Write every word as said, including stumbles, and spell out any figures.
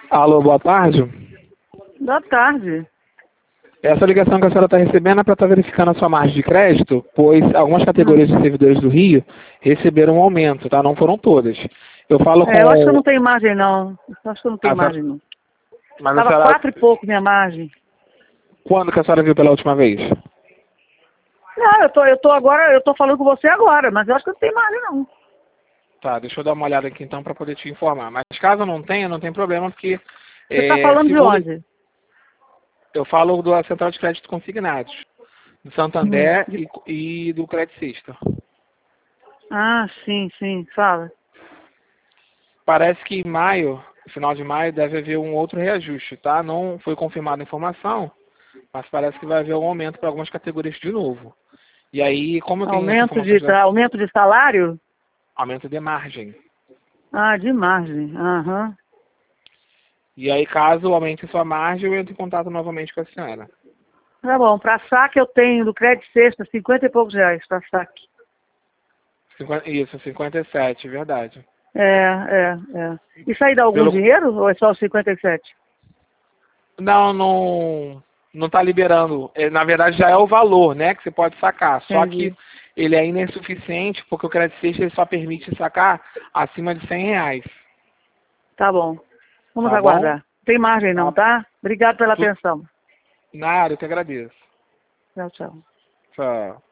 Alô, boa tarde. Boa tarde. Essa ligação que a senhora está recebendo é para estar verificando a sua margem de crédito, pois algumas Hum. categorias de servidores do Rio receberam um aumento, tá? Não foram todas. Eu falo É, eu acho que eu com... não tenho margem, não. Eu acho que eu não A tenho senhora... margem, não. Mas a Tava senhora... quatro e pouco minha margem. Quando que a senhora viu pela última vez? Não, eu tô, eu tô agora, eu tô falando com você agora, mas eu acho que eu não tenho margem, não. Tá, deixa eu dar uma olhada aqui então para poder te informar. Mas caso não tenha, não tem problema, porque Você tá é, falando de segundo... onde? Eu falo da Central de Crédito Consignados, do Hum. Santander De- e, e do Credicista. Ah, sim, sim, fala. Parece que em maio, final de maio, deve haver um outro reajuste, tá? Não foi confirmada a informação, mas parece que vai haver um aumento para algumas categorias de novo. E aí, como eu tenho essa Aumento informação de, já, tra- aumento de salário? aumento de margem. Ah, de margem. Aham. E aí, caso aumente sua margem, eu entro em contato novamente com a senhora. Tá bom, pra saque eu tenho do crédito sexta cinquenta e poucos reais pra saque. cinquenta isso, cinquenta e sete, verdade. É, é, é. Isso aí dá algum Pelo, dinheiro ou é só os cinquenta e sete? não, não, não está liberando. É, na verdade, já é o valor, né, que você pode sacar. Só que Entendi. ele ainda é insuficiente, porque o crédito sexta ele só permite sacar acima de cem reais. Tá bom. Vamos Tá bom? aguardar. Tem margem não, Tá. tá? Obrigado pela Tu, atenção. na área, eu te agradeço. Tchau, tchau. Tchau.